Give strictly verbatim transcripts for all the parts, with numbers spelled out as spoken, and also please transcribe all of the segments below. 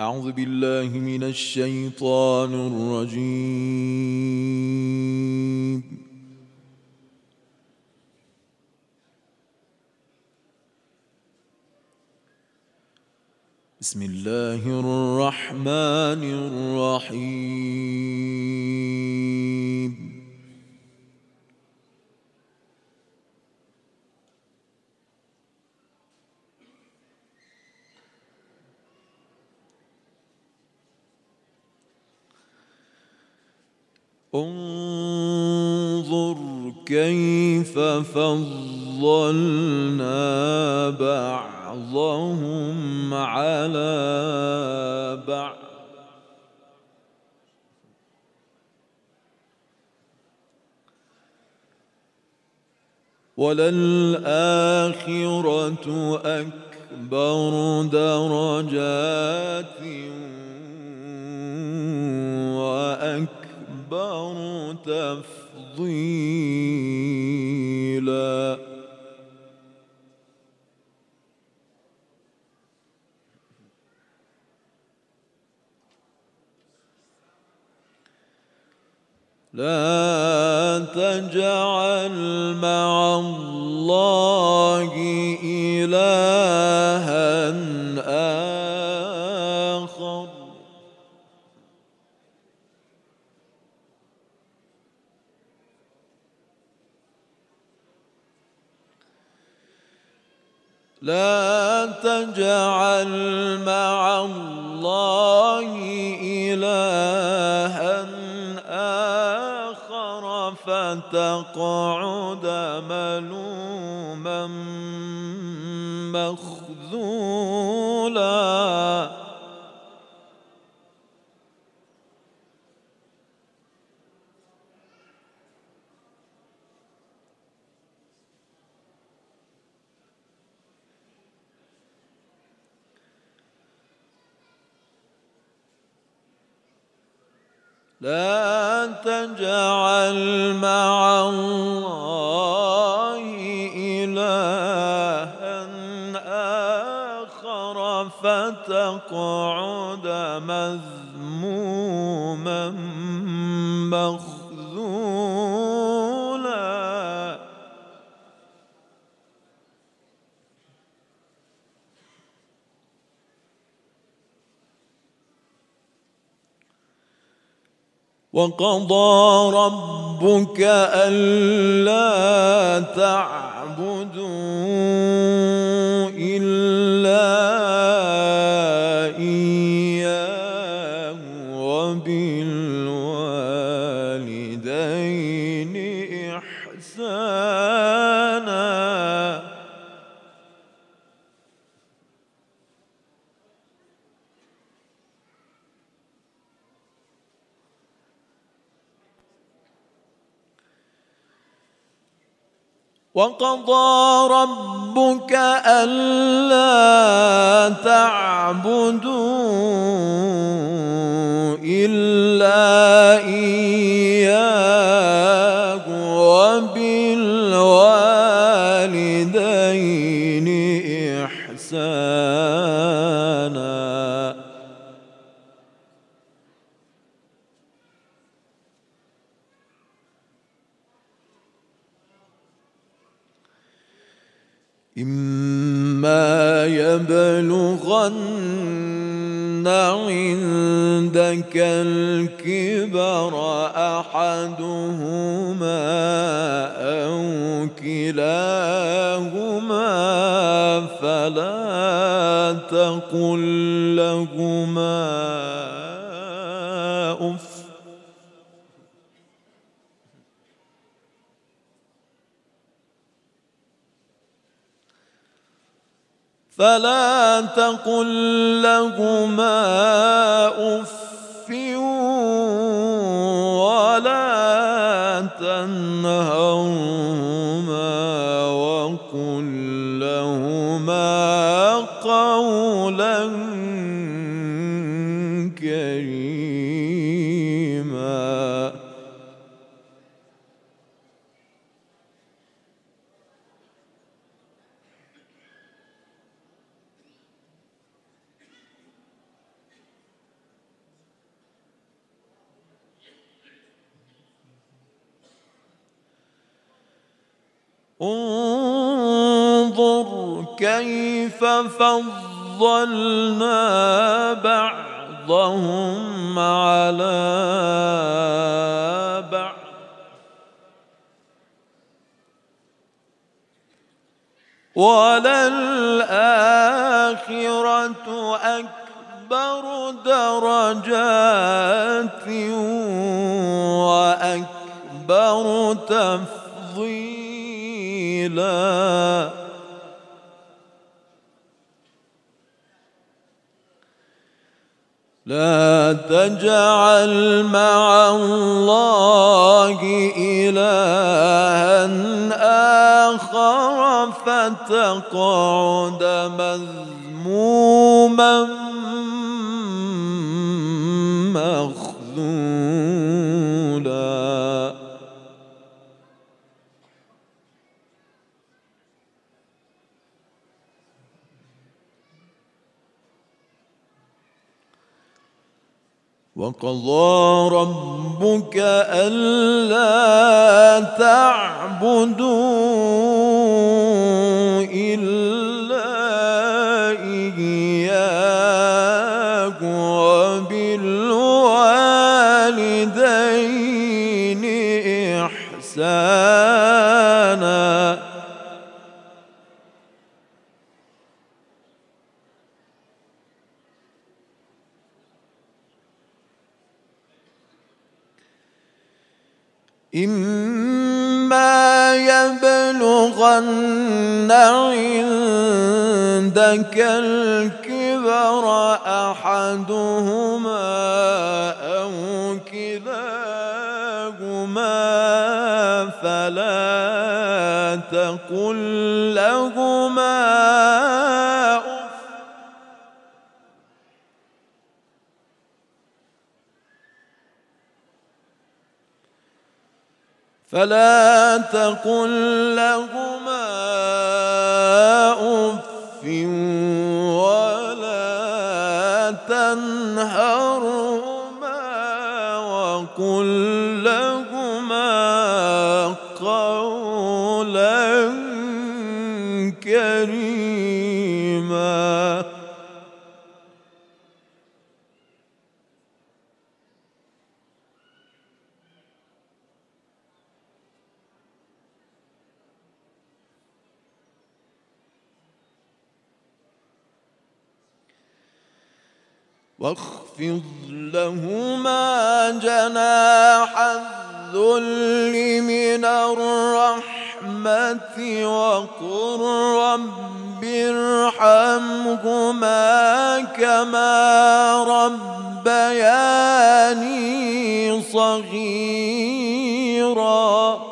أعوذ بالله من الشيطان الرجيم. بسم الله الرحمن الرحيم. انظر كيف فضلنا بعضهم على بعض وللآخرة أكبر درجات وأكبر تفضيلا. لا تجعل مع الله إلها آخر لا تجعل مع الله إلها آخر فتقعد ملوما مخذولا. لا تجعل مع الله إلها آخر فتقعد مذموما مخذولا. وقضى ربك ألا تعبدوا إلا إياه وبالوالدين إحسانا. وقضى ربك ألا تعبدوا إلا إياه وبالوالدين إحسانا. إما يبلغن عندك الكبر أحدهما أو كلاهما فلا تقل لهما أف فلا تقل لهما أف ولا تنهرهما وقل لهما قولا كريما. انظر كيف فضلنا بعضهم على بعض وللآخرة أكبر درجات وأكبر تفضيلا لا تجعل مع الله إلها آخر فتقعد مذموما مخذولا وقضى ربك ألا تعبدوا إلا إياه وبالوالدين إحسانا إما يبلغن عندك الكبر أحدهما أو كلاهما فلا تقل لهما فلا تقل لهما أف ولا تنهرهما وقل لهما قولا كريما واخفض لهما جناح الذل من الرحمة وقل رب ارحمهما كما ربياني صغيرا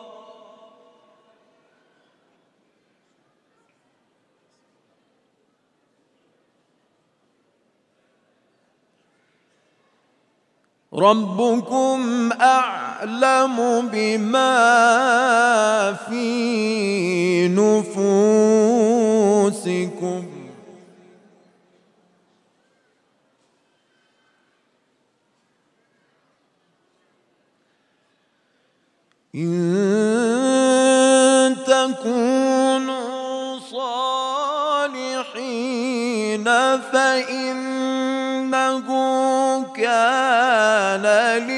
ربكم أعلم بما في نفوسكم إن تكونوا صالحين فإنه كان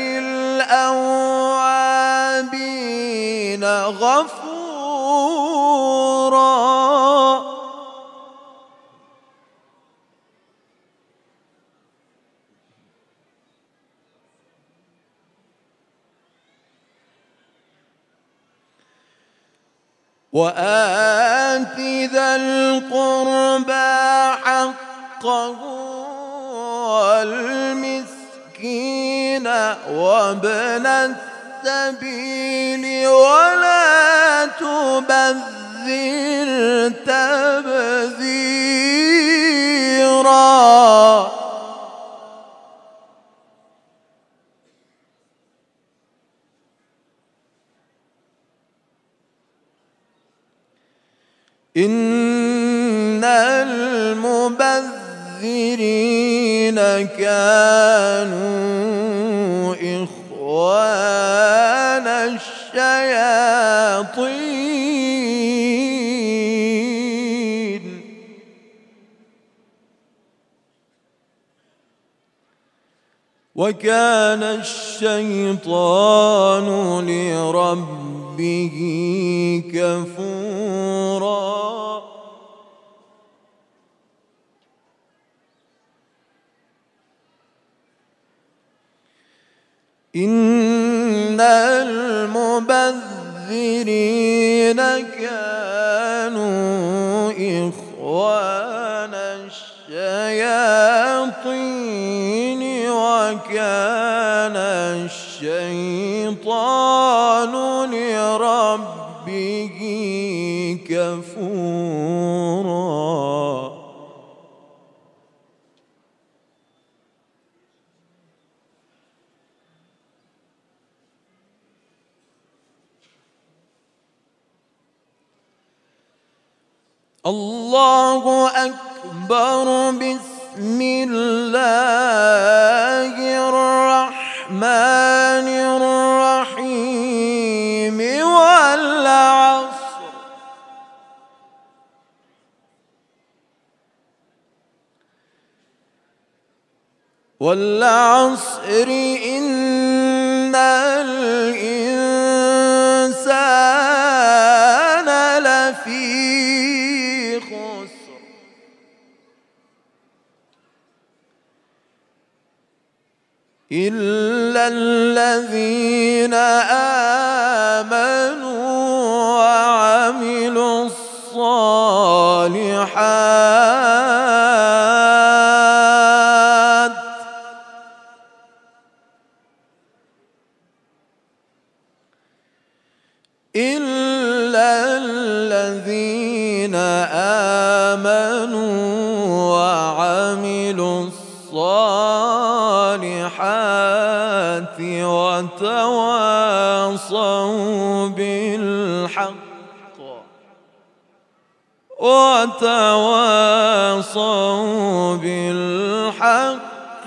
للأوابين غفورا وآت ذا القربى حقه والمسكين وابن السبيل ولا تبذر تبذيرا إن المبذرين كانوا إخوان الشياطين وكان الشيطان لربه كفورا إن المبذرين كانوا إخوان الشياطين وكان الشيطان لربه كفورا الله أكبر. بسم الله الرحمن الرحيم. والعصر والعصر إن الإنسان لفي إلا الذين آمنوا وعملوا الصالحات إلا الذين آمنوا وعملوا الصالحات وتواصوا بالحق وتواصوا بالحق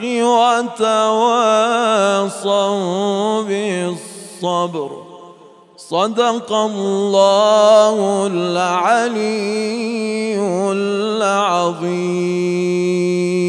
وتواصوا بالصبر. صدق الله العلي العظيم.